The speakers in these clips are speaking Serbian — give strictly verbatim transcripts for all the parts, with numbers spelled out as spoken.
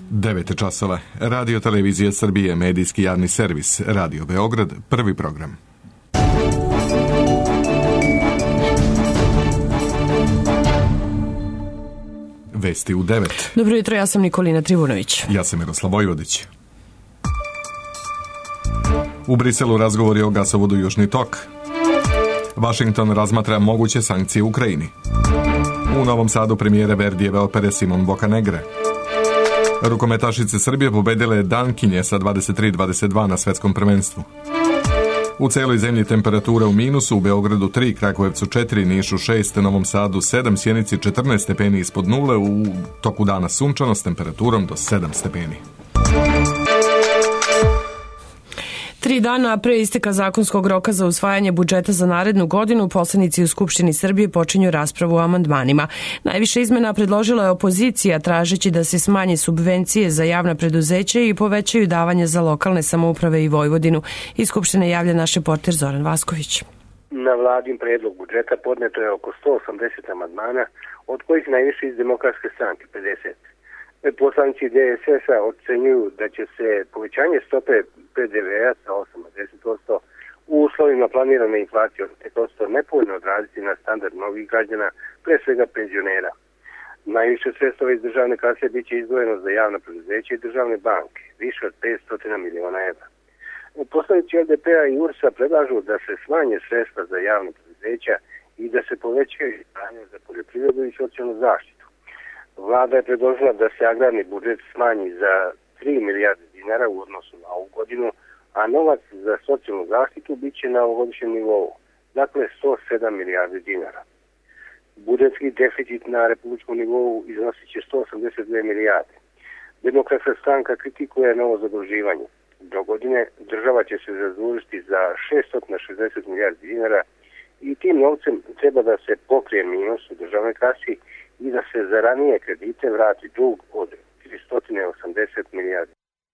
devet časova. Radio Televizija Srbije, medijski javni servis, Radio Beograd, prvi program. Vesti u devet. Dobro jutro, ja sam Nikolina Trivunović. Ja sam Miroslav Vojvodić. U Briselu razgovori o gasovodu Južni tok. Vašington razmatra moguće sankcije Ukrajini. U Novom Sadu premijere Verdijeve opere Simon Boccanegra. Rukometašice Srbije pobedile Dankinje sa dvadeset tri dvadeset dva na svetskom prvenstvu. U celoj zemlji temperatura u minusu, u Beogradu tri, Kragujevcu četiri, Nišu šest, Novom Sadu sedam, Sjenici četrnaest stepeni ispod nule, u toku dana sunčano s temperaturom do sedam stepeni. Tri dana pre isteka zakonskog roka za usvajanje budžeta za narednu godinu, poslanici u Skupštini Srbije počinju raspravu o amandmanima. Najviše izmena predložila je opozicija, tražeći da se smanje subvencije za javna preduzeća i povećaju davanja za lokalne samouprave i Vojvodinu. Iz Skupštine javlja naš reporter Zoran Vasković. Na vladin predlog budžeta podneto je oko sto osamdeset amandmana, od kojih najviše iz Demokratske stranke pedeset. Poslanici D S S-a ocenjuju da će se povećanje stope P D V-a sa osam na deset posto u uslovima planirane inflacije od pet posto nepovoljno odraziti na standard mnogih građana, pre svega penzionera. Najviše sredstava iz državne kase biće izdvojeno za javna preduzeća i državne banke, više od petsto miliona evra. Poslanici L D P-a i U R S-a predlažu da se smanje sredstva za javna preduzeća i da se povećaju izdvajanja za poljoprivredu i socijalnu zaštitu. Vlada je predložila da se agrarni budžet smanji za tri milijarde dinara u odnosu na ovu godinu, a novac za socijalnu zaštitu bit će na ovogodišnjem nivou, dakle sto sedam milijardi dinara. Budžetski deficit na republičkom nivou iznosit će sto osamdeset dve milijarde. Demokratska stranka kritikuje novo zaduživanje. Do godine država će se zadužiti za šesto šezdeset milijardi dinara i tim novcem treba da se pokrije minus u državnoj kasi i da se za ranije kredite vrati dug od tristo osamdeset milijardi.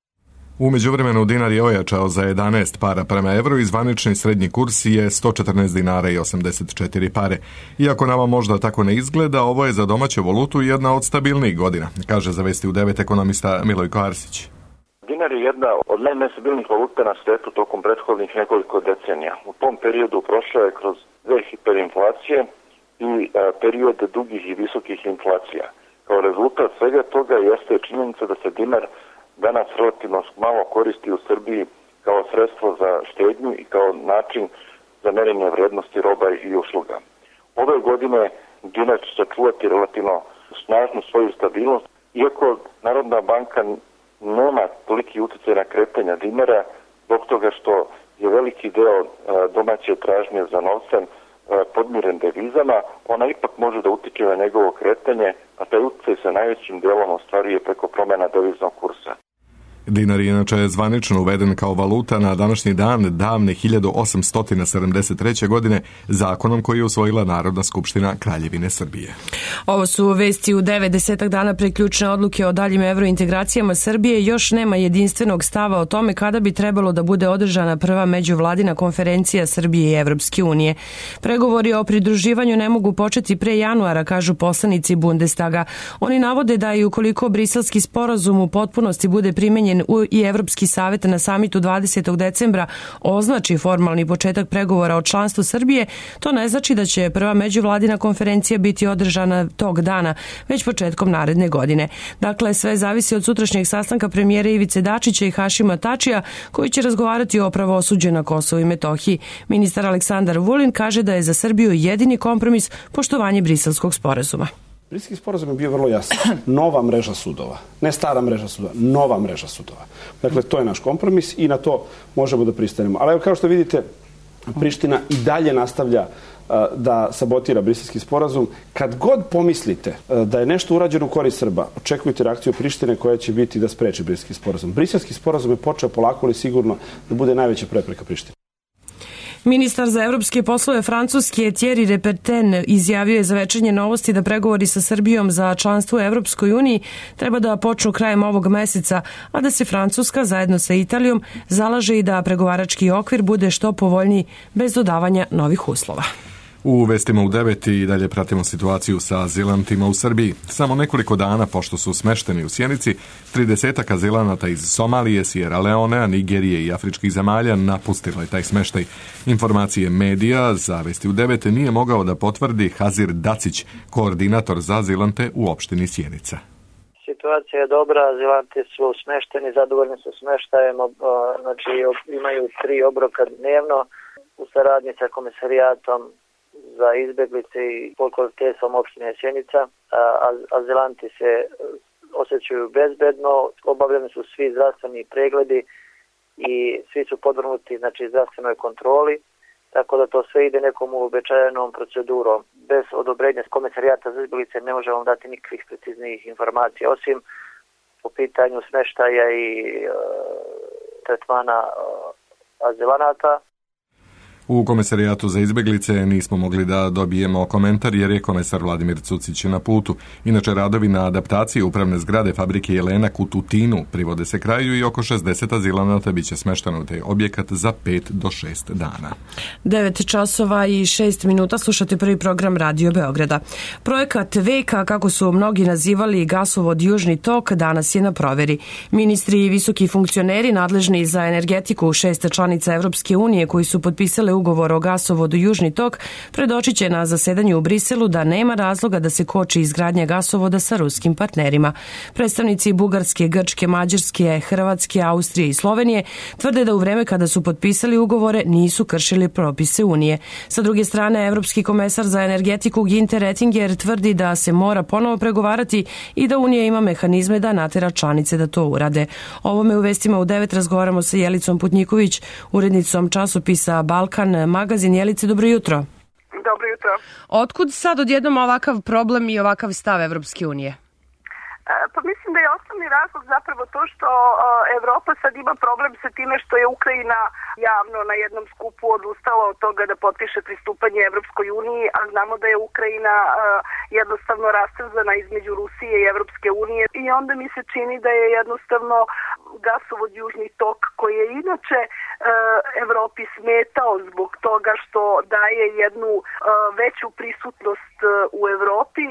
U međuvremenu dinar je ojačao za jedanaest para prema evru i zvanični srednji kurs je sto četrnaest dinara i osamdeset četiri pare. Iako nama možda tako ne izgleda, ovo je za domaću valutu jedna od stabilnijih godina, kaže za Vesti u devet ekonomista Milojko Arsić. Dinar je jedna od najnestabilnijih valuta na svetu tokom prethodnih nekoliko decenija. U tom periodu prošao je kroz dve hiperinflacije i a, period dugih i visokih inflacija. Kao rezultat svega toga jeste činjenica da se dinar danas relativno malo koristi u Srbiji kao sredstvo za štednju i kao način za merenje vrednosti roba i usluga. Ove godine dinar će sačuvati relativno snažnu svoju stabilnost, iako Narodna banka nema toliki utjecaj na kretanja dinara, zbog toga što je veliki deo a, domaće tražnje za novcem podmiren devizama, ona ipak može da utiče na njegovo kretanje, a taj utjecaj se najvećim delom ostvaruje preko promjena deviznog kursa. Dinar je inače zvanično uveden kao valuta na današnji dan davne hiljadu osamsto sedamdeset treće. godine zakonom koji je usvojila Narodna skupština Kraljevine Srbije. Ovo su vesti u devet. Desetak dana pre ključne odluke o daljim evrointegracijama Srbije. Još nema jedinstvenog stava o tome kada bi trebalo da bude održana prva međuvladina konferencija Srbije i Evropske unije. Pregovori o pridruživanju ne mogu početi pre januara, kažu poslanici Bundestaga. Oni navode da i ukoliko briselski sporazum u potpunosti bude primenjen i Evropski savet na samitu dvadesetog decembra označi formalni početak pregovora o članstvu Srbije, to ne znači da će prva međuvladina konferencija biti održana tog dana, već početkom naredne godine. Dakle, sve zavisi od sutrašnjeg sastanka premijera Ivice Dačića i Hašima Tačija, koji će razgovarati o pravosuđu na Kosovu i Metohiji. Ministar Aleksandar Vulin kaže da je za Srbiju jedini kompromis poštovanje briselskog sporazuma. Briselski sporazum je bio vrlo jasan. Nova mreža sudova. Ne stara mreža sudova, nova mreža sudova. Dakle, to je naš kompromis i na to možemo da pristanemo. Ali evo, kao što vidite, Priština i dalje nastavlja uh, da sabotira briselski sporazum. Kad god pomislite uh, da je nešto urađeno u korist Srba, očekujte reakciju Prištine koja će biti da spreči briselski sporazum. Briselski sporazum je počeo polako ali sigurno da bude najveća prepreka Prištine. Ministar za evropske poslove Francuske Thierry Reperten izjavio je za Večernje novosti da pregovori sa Srbijom za članstvo u Evropskoj uniji treba da počnu krajem ovog meseca, a da se Francuska zajedno sa Italijom zalaže i da pregovarački okvir bude što povoljniji bez dodavanja novih uslova. U vestima u devet i dalje pratimo situaciju sa azilantima u Srbiji. Samo nekoliko dana pošto su smešteni u Sjenici, tridesetak azilanata iz Somalije, Sierra Leonea, Nigerije i afričkih zemalja napustilo je taj smeštaj. Informacije medija za Vesti u devet nije mogao da potvrdi Hazir Dacić, koordinator za azilante u opštini Sjenica. Situacija je dobra, azilanti su smešteni, zadovoljni su smeštajem, znači imaju tri obroka dnevno u saradnji sa komisarijatom za izbeglice i pokroviteljstvom opštine Sjenica. Azilanti se osjećaju bezbedno, obavljeni su svi zdravstveni pregledi i svi su podvrgnuti znači zdravstvenoj kontroli, tako da to sve ide nekom uobičajenom procedurom. Bez odobrenja komisarijata za izbeglice ne možemo dati nikakvih preciznijih informacija, osim po pitanju smeštaja i e, tretmana e, azilanata. U komisarijatu za izbeglice nismo mogli da dobijemo komentar jer je komesar Vladimir Cucić na putu. Inače, radovi na adaptaciji upravne zgrade fabrike Jelenak u Tutinu privode se kraju i oko šezdeset azilanata biće smešteno u taj objekat za pet do šest dana. devet časova i šest minuta slušate prvi program Radio Beograda. Projekat veka, kako su mnogi nazivali gasovod Južni tok, danas je na proveri. Ministri i visoki funkcioneri nadležni za energetiku šest članica Evropske unije koji su potpisale ugovor o gasovodu Južni tok predočit će na zasedanju u Briselu da nema razloga da se koči izgradnja gasovoda sa ruskim partnerima. Predstavnici Bugarske, Grčke, Mađarske, Hrvatske, Austrije i Slovenije tvrde da u vreme kada su potpisali ugovore nisu kršili propise Unije. Sa druge strane, Evropski komesar za energetiku Ginter Oettinger tvrdi da se mora ponovo pregovarati i da Unija ima mehanizme da natera članice da to urade. Ovome u vestima u devet razgovaramo sa Jelicom Putniković, urednicom časopisa Balkan magazin. Jelice, dobro jutro. Dobro jutro. Otkud sad odjednom ovakav problem i ovakav stav Evropske unije? Pa mislim da je osnovni razlog zapravo to što Evropa sad ima problem sa time što je Ukrajina javno na jednom skupu odustala od toga da potpiše pristupanje Evropskoj uniji, a znamo da je Ukrajina jednostavno rastrzana između Rusije i Evropske unije i onda mi se čini da je jednostavno gasovod Južni tok, koji je inače Evropi smetao zbog toga što daje jednu veću prisutnost u Evropi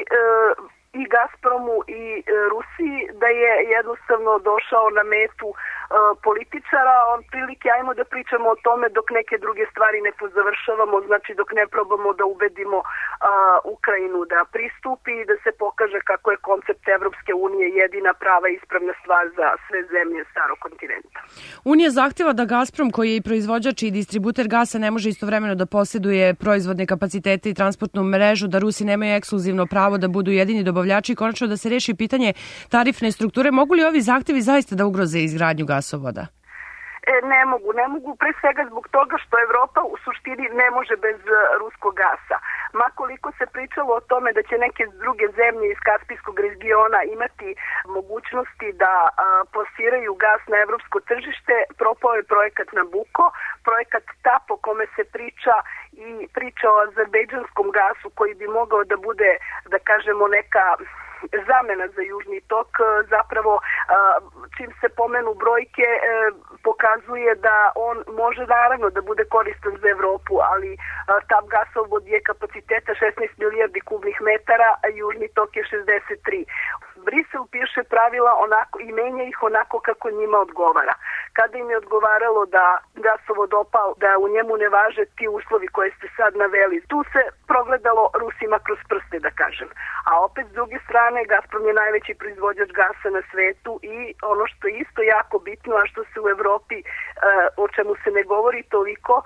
i Gazpromu i Rusiji, da je jednostavno došao na metu političara. On prilike, ajmo da pričamo o tome dok neke druge stvari ne pozavršavamo, znači dok ne probamo da ubedimo uh, Ukrajinu da pristupi i da se pokaže kako je koncept Evropske unije jedina prava i ispravna stvar za sve zemlje starog kontinenta. Unija zahtjeva da Gazprom, koji je i proizvođač i distributer gasa, ne može istovremeno da posjeduje proizvodne kapacitete i transportnu mrežu, da Rusi nemaju ekskluzivno pravo da budu jedini dobavljači i konačno da se reši pitanje tarifne strukture. Mogu li ovi zahtjevi zaista da ugroze izgradnju gasovoda? E, ne mogu, ne mogu pre svega zbog toga što Evropa u suštini ne može bez ruskog gasa. Ma koliko se pričalo o tome da će neke druge zemlje iz Kaspijskog regiona imati mogućnosti da a, plasiraju gas na evropsko tržište, propao je projekat Nabucco, projekat T A P o kome se priča i priča o azerbejdžanskom gasu koji bi mogao da bude, da kažemo, neka zamena za Južni tok. Zapravo čim se pomenu brojke pokazuje da on može naravno da bude koristan za Evropu, ali T A P gasovod je kapaciteta šesnaest milijardi kubnih metara, a Južni tok je šezdeset tri. Brisel piše pravila onako i menja ih onako kako njima odgovara. Kada im je odgovaralo da gasovod Opal, da u njemu ne važe ti uslovi koje ste sad naveli, tu se progledalo Rusima kroz prste, da kažem. A opet s druge strane, Gazprom je najveći proizvođač gasa na svetu i ono što je isto jako bitno, a što se u Evropi, o čemu se ne govori toliko,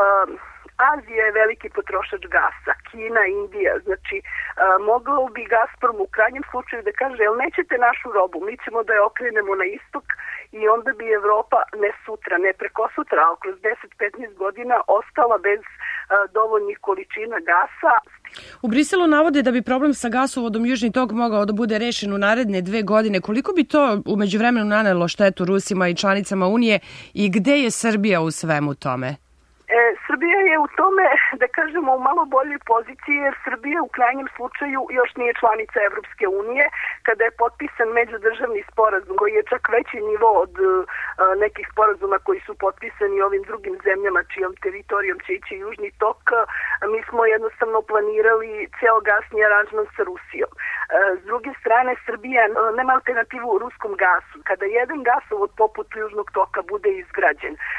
Azija je veliki potrošač gasa, Kina, Indija, znači uh, mogao bi Gazprom u krajnjem slučaju da kaže, jel nećete našu robu, mi ćemo da je okrenemo na istok i onda bi Evropa ne sutra, ne preko sutra, ali kroz deset do petnaest godina ostala bez uh, dovoljnih količina gasa. U Briselu navode da bi problem sa gasovodom Južni tok mogao da bude rešen u naredne dve godine. Koliko bi to u međuvremenu nanelo štetu Rusima i članicama Unije i gde je Srbija u svemu tome? E, Srbija je je u tome, da kažemo, u malo boljoj poziciji, jer Srbija u krajnjem slučaju još nije članica Evropske unije. Kada je potpisan međudržavni sporazum, koji je čak veći nivo od uh, nekih sporazuma koji su potpisani ovim drugim zemljama čijom teritorijom će ići Južni tok, uh, mi smo jednostavno planirali ceo gasni aranžman sa Rusijom. Uh, s druge strane, Srbija uh, nema alternativu u ruskom gasu. Kada jedan gasovod poput Južnog toka bude izgrađen, uh,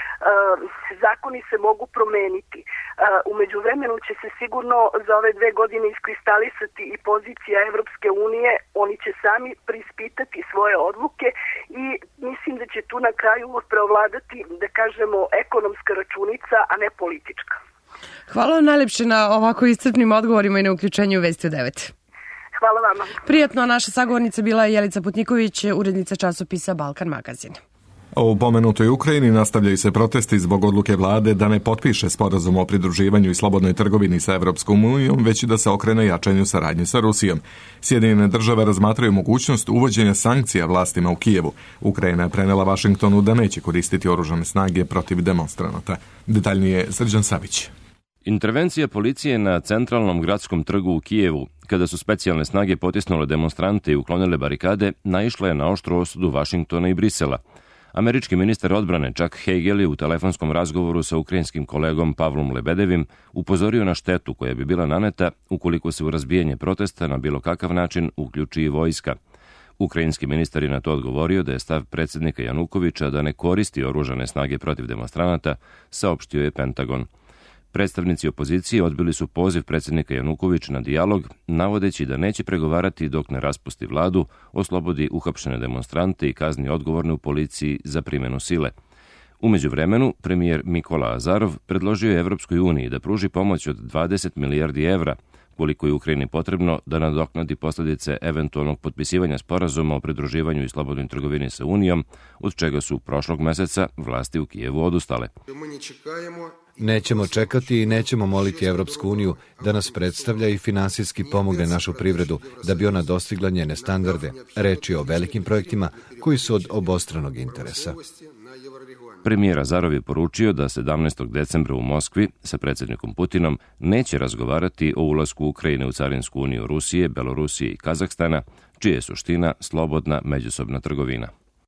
zakoni se mogu promeniti. Uh, u međuvremenu će se sigurno za ove dve godine iskristalisati i pozicija Evropske unije, oni će sami prispitati svoje odluke i mislim da će tu na kraju preovladati, da kažemo, ekonomska računica, a ne politička. Hvala vam najlepše na ovako iscrpnim odgovorima i na uključenju u Vesti u devet. Hvala vama. Prijatno, naša sagovornica bila je Jelica Putniković, urednica časopisa Balkan magazin. U pomenutoj Ukrajini nastavljaju se protesti zbog odluke vlade da ne potpiše sporazum o pridruživanju i slobodnoj trgovini sa Evropskom unijom, već i da se okrene jačanju saradnje sa Rusijom. Sjedinjene države razmatraju mogućnost uvođenja sankcija vlastima u Kijevu. Ukrajina je prenela Vašingtonu da neće koristiti oružane snage protiv demonstranata. Detaljnije Srđan Savić. Intervencija policije na centralnom gradskom trgu u Kijevu, kada su specijalne snage potisnule demonstrante i uklonile barikade, naišla je na oštru osudu Vašingtona i Brisela. Američki ministar odbrane Chuck Hagel je u telefonskom razgovoru sa ukrajinskim kolegom Pavlom Lebedevim upozorio na štetu koja bi bila naneta ukoliko se u razbijanje protesta na bilo kakav način uključi i vojska. Ukrajinski ministar je na to odgovorio da je stav predsjednika Janukovića da ne koristi oružane snage protiv demonstranata, saopštio je Pentagon. Predstavnici opozicije odbili su poziv predsjednika Janukovića na dijalog, navodeći da neće pregovarati dok ne raspusti vladu, oslobodi uhapšene demonstrante i kazni odgovorne u policiji za primjenu sile. U međuvremenu, premijer Mikola Azarov predložio je Evropskoj uniji da pruži pomoć od dvadeset milijardi evra, koliko je Ukrajini potrebno da nadoknadi posljedice eventualnog potpisivanja sporazuma o pridruživanju i slobodnoj trgovini sa Unijom, od čega su prošlog meseca vlasti u Kijevu odustale. Nećemo čekati i nećemo moliti Evropsku uniju da nas predstavlja i finansijski pomogne našu privredu da bi ona dostigla njene standarde. Reč je o velikim projektima koji su od obostranog interesa. Premijer Azarov je poručio da sedamnaestog decembra u Moskvi sa predsjednikom Putinom neće razgovarati o ulasku Ukrajine u Carinsku uniju Rusije, Belorusije i Kazahstana, čija je suština slobodna međusobna trgovina.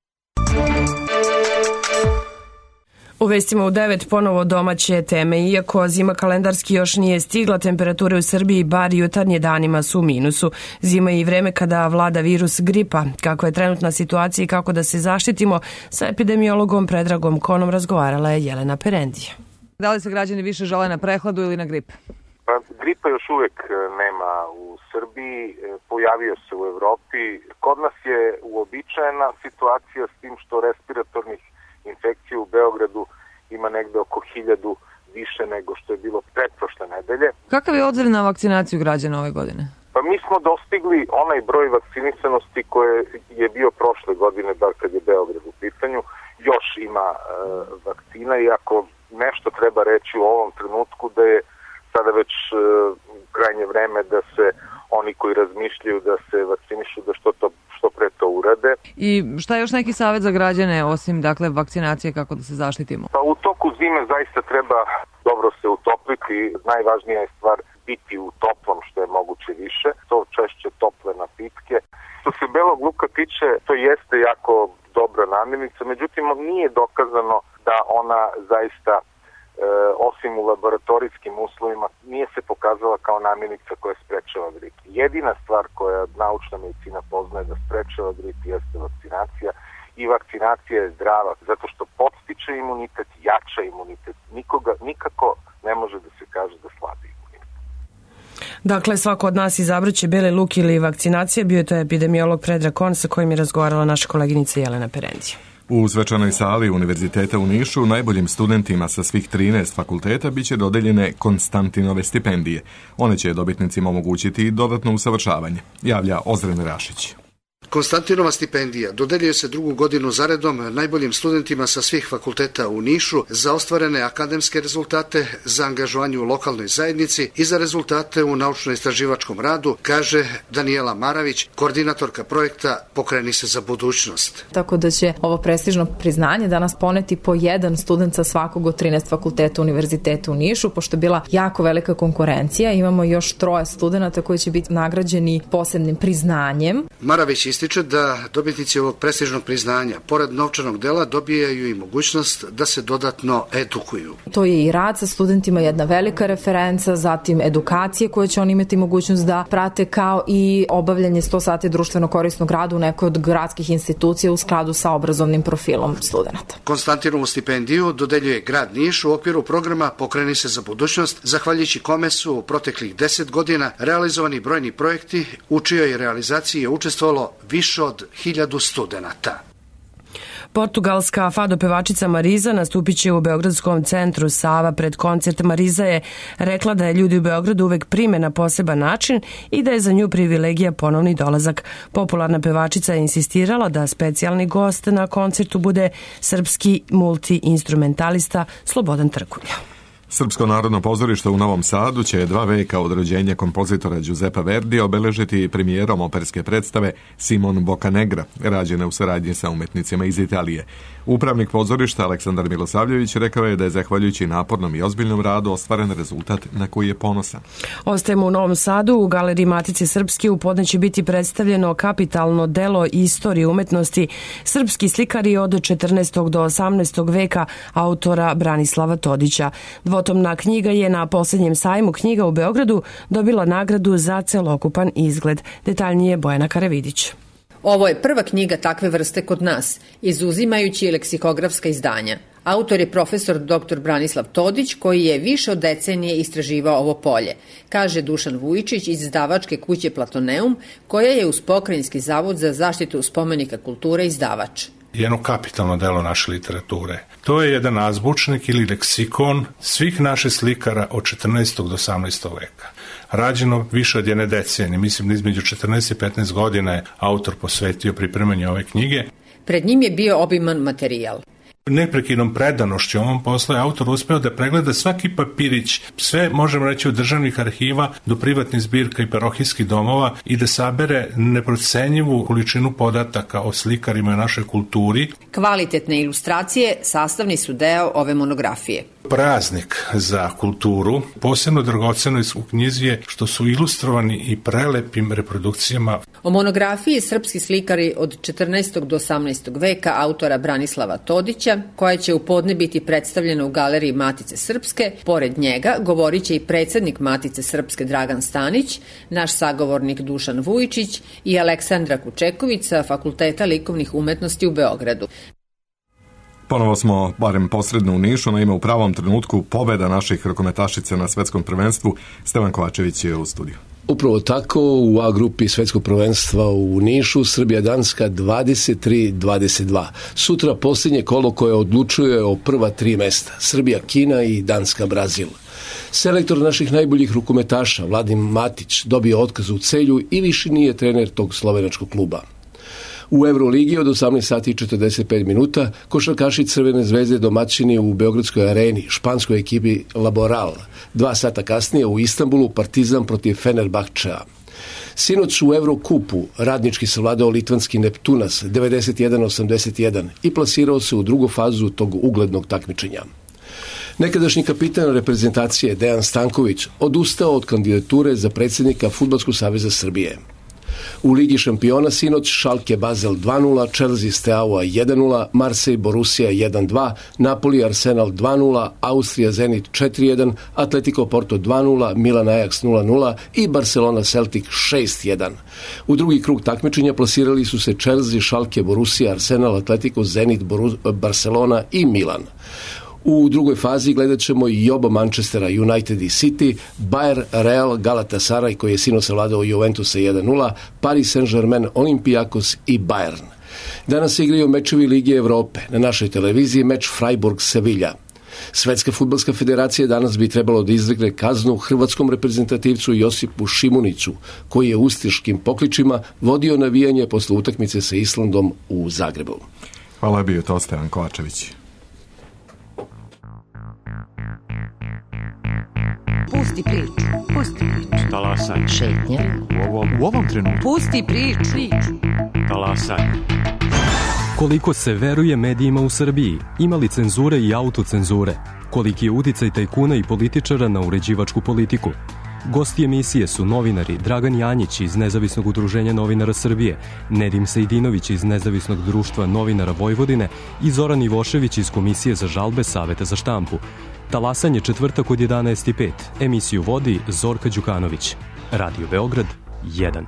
U vestima u devet ponovo domaće teme. Iako zima kalendarski još nije stigla, temperature u Srbiji bar jutarnje danima su u minusu. Zima je i vreme kada vlada virus gripa. Kako je trenutna situacija i kako da se zaštitimo, sa epidemiologom Predragom Konom razgovarala je Jelena Perendija. Da li se građani više žale na prehladu ili na grip? Pa, gripa još uvijek nema u Srbiji, pojavio se u Evropi. Kod nas je uobičajena situacija s tim što respiratornih infekcija u Beogradu ima negde oko hiljadu više nego što je bilo pretprošle nedelje. Kakav je odziv na vakcinaciju građana ove godine? Pa mi smo dostigli onaj broj vakcinisanosti koje je bio prošle godine, bar kad je Beograd u pitanju. Još ima e, vakcina i ako nešto treba reći u ovom trenutku da je sada već e, krajnje vreme da se oni koji razmišljaju da se vakcinišu da što to što pre to urade. I šta je još neki savjet za građane osim dakle vakcinacije, kako da se zaštitimo? Pa u toku zime zaista treba dobro se utopliti. Najvažnija je stvar biti u toplom što je moguće više. To češće tople napitke. Što se belog luka tiče, to jeste jako dobra namirnica, međutim nije dokazano da ona zaista E, osim u laboratorijskim uslovima, nije se pokazala kao namirnica koja sprečava grip. Jedina stvar koja naučna medicina poznaje da sprečava grip jeste vakcinacija i vakcinacija je zdrava, zato što podstiče imunitet, jača imunitet. Nikoga, nikako ne može da se kaže da slabi imunitet. Dakle, svako od nas izabraće beli luk ili vakcinacija. Bio je to epidemiolog Predrag Kon sa kojim je razgovarala naša koleginica Jelena Perendija. U svečanoj sali Univerziteta u Nišu najboljim studentima sa svih trinaest fakulteta biće dodeljene Konstantinove stipendije. One će dobitnicima omogućiti i dodatno usavršavanje, javlja Ozren Rašić. Konstantinova stipendija dodeljuje se drugu godinu zaredom najboljim studentima sa svih fakulteta u Nišu za ostvarene akademske rezultate, za angažovanje u lokalnoj zajednici i za rezultate u naučno-istraživačkom radu, kaže Danijela Maravić, koordinatorka projekta Pokreni se za budućnost. Tako da će ovo prestižno priznanje danas poneti po jedan student sa svakog od trinaest fakulteta univerziteta u Nišu, pošto je bila jako velika konkurencija. Imamo još troje studenta koji će biti nagrađeni posebnim priznanjem. Maravić ističe da dobitnici ovog prestižnog priznanja, pored novčanog dela, dobijaju i mogućnost da se dodatno edukuju. To je i rad sa studentima, jedna velika referenca, zatim edukacije koje će oni imati mogućnost da prate, kao i obavljanje sto sati društveno korisnog rada u nekoj od gradskih institucija u skladu sa obrazovnim profilom studenta. Konstantinovu stipendiju dodeljuje grad Niš u okviru programa Pokreni se za budućnost, zahvaljujući kome su u proteklih deset godina realizovani brojni projekti, u čijoj realizaciji je učestvovalo više od hiljadu studenata. Portugalska fado pevačica Mariza nastupit će u Beogradskom centru Sava. Pred koncert Mariza je rekla da je ljudi u Beogradu uvek prime na poseban način i da je za nju privilegija ponovni dolazak. Popularna pevačica je insistirala da specijalni gost na koncertu bude srpski multi-instrumentalista Slobodan Trkulja. Srpsko narodno pozorište u Novom Sadu će dva veka od rođenja kompozitora Giuseppa Verdija obeležiti premijerom operske predstave Simon Boccanegra, rađene u saradnji sa umetnicima iz Italije. Upravnik pozorišta Aleksandar Milosavljević rekao je da je zahvaljujući napornom i ozbiljnom radu ostvaren rezultat na koji je ponosan. Ostajemo u Novom Sadu. U Galeriji Matice Srpske u podne će biti predstavljeno kapitalno delo istorije umetnosti Srpski slikari od četrnaestog do osamnaestog veka autora Branislava Todića. Dvotomna knjiga je na posljednjem sajmu knjiga u Beogradu dobila nagradu za celokupan izgled. Detaljnije Bojana Karavidić. Ovo je prva knjiga takve vrste kod nas, izuzimajući leksikografska izdanja. Autor je profesor doktor Branislav Todić, koji je više od decenije istraživao ovo polje, kaže Dušan Vujičić iz izdavačke kuće Platoneum, koja je uz Pokrajinski zavod za zaštitu spomenika kulture izdavač. Jedno kapitalno delo naše literature. To je jedan azbučnik ili leksikon svih naših slikara od četrnaestog do osamnaestog veka. Rađeno više od jedne decenije, mislim da između četrnaest i petnaest godina je autor posvetio pripremanju ove knjige. Pred njim je bio obiman materijal. Neprekidnom predanošću ovom poslu je autor uspeo da pregleda svaki papirić, sve možemo reći od državnih arhiva do privatnih zbirka i parohijskih domova i da sabere neprocenjivu količinu podataka o slikarima i našoj kulturi. Kvalitetne ilustracije sastavni su deo ove monografije. Praznik za kulturu, posebno dragoceno u knjizi je što su ilustrovani i prelepim reprodukcijama. O monografiji Srpski slikari od četrnaestog do osamnaestog veka autora Branislava Todića, koja će u podne biti predstavljena u Galeriji Matice Srpske. Pored njega govorit će i predsjednik Matice Srpske Dragan Stanić, naš sagovornik Dušan Vujičić i Aleksandra Kučeković sa Fakulteta likovnih umetnosti u Beogradu. Ponovo smo, barem posredno u Nišu, na ime u pravom trenutku pobeda naših rukometašica na svetskom prvenstvu. Stevan Kovačević je u studiju. Upravo tako, u A grupi svetskog prvenstva u Nišu, Srbija-Danska dvadeset tri dvadeset dva. Sutra posljednje kolo koje odlučuje o prva tri mesta. Srbija-Kina i Danska-Brazil. Selektor naših najboljih rukometaša, Vladim Matić, dobio otkaz u Celju i više nije trener tog slovenačkog kluba. U Euroligi od osamnaest sati i četrdeset pet minuta košarkaši Crvene zvezde domaćini u Beogradskoj areni španskoj ekipi Laboral. Dva sata kasnije u Istanbulu Partizan protiv Fenerbahčea. Sinoć u Eurokupu Radnički savladao litvanski Neptunas devedeset jedan osamdeset jedan i plasirao se u drugu fazu tog uglednog takmičenja. Nekadašnji kapitan reprezentacije Dejan Stanković odustao od kandidature za predsjednika Fudbalskog saveza Srbije. U Ligi šampiona sinoć Schalke Basel dva nula, Chelsea Steaua jedan nula, Marseille Borussia jedan dva, Napoli Arsenal dva nula, Austrija Zenit četiri jedan, Atletico Porto dva nula, Milan Ajax nula nula i Barcelona Celtic šest jedan. U drugi krug takmičenja plasirali su se Chelsea, Schalke, Borussia, Arsenal, Atletico, Zenit, Boru- Barcelona i Milan. U drugoj fazi gledat ćemo i oba Manchestera, United i City, Bayer, Real, Galatasaray koji je sinoć savladao Juventusa jedan nula, Paris Saint-Germain, Olympiakos i Bayern. Danas se igraju mečevi Lige Evrope. Na našoj televiziji meč Freiburg-Sevilla. Svetska fudbalska federacija danas bi trebalo da izrekne kaznu hrvatskom reprezentativcu Josipu Šimuniću, koji je ustaškim pokličima vodio navijanje posle utakmice sa Islandom u Zagrebu. Hvala, bio to Stevan Kovačević. Pusti priču, pusti priču. Talasaj. Šetnja. U ovom, u ovom trenutku. Pusti priču. Talasaj. Koliko se veruje medijima u Srbiji? Ima li cenzure i autocenzure? Koliki je uticaj tajkuna i političara na uređivačku politiku? Gosti emisije su novinari Dragan Janjić iz Nezavisnog udruženja novinara Srbije, Nedim Sejdinović iz Nezavisnog društva novinara Vojvodine i Zoran Ivošević iz Komisije za žalbe Saveta za štampu. Talasanje četvrtak od jedanaest i pet. Emisiju vodi Zorka Đukanović. Radio Beograd jedan.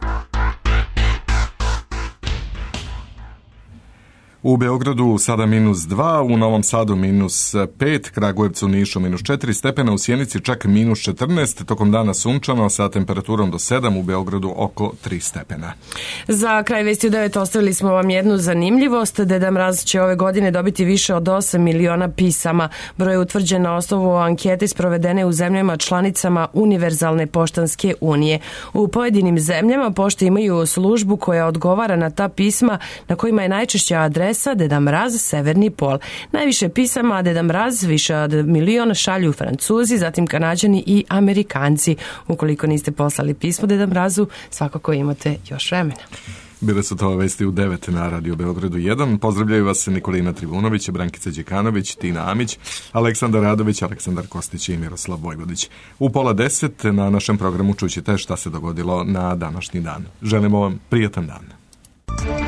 U Beogradu sada minus dva, u Novom Sadu minus pet, Kragujevcu, Nišu minus četiri stepena, u Sjenici čak minus četrnaest, tokom dana sunčano sa temperaturom do sedam, u Beogradu oko tri stepena. Za kraj vesti u devet ostavili smo vam jednu zanimljivost. Deda Mraz će ove godine dobiti više od osam miliona pisama. Broj je utvrđen na osnovu ankete sprovedene u zemljama članicama Univerzalne poštanske unije. U pojedinim zemljama pošte imaju službu koja odgovara na ta pisma na kojima je najčešća adresa Deda Mraz, Severni pol. Najviše pisama Deda Mraz, više od miliona, šalju Francuzi, zatim Kanađani i Amerikanci. Ukoliko niste poslali pismo Deda Mrazu, svakako imate još vremena. Bile su to vesti u devet na Radio Beogradu jedan. Pozdravljaju vas Nikolina Trivunović, Brankica Đekanović, Tina Amić, Aleksandar Radović, Aleksandar Kostić i Miroslav Vojvodić. U pola deset na našem programu čućete šta se dogodilo na današnji dan. Želimo vam prijatan dan.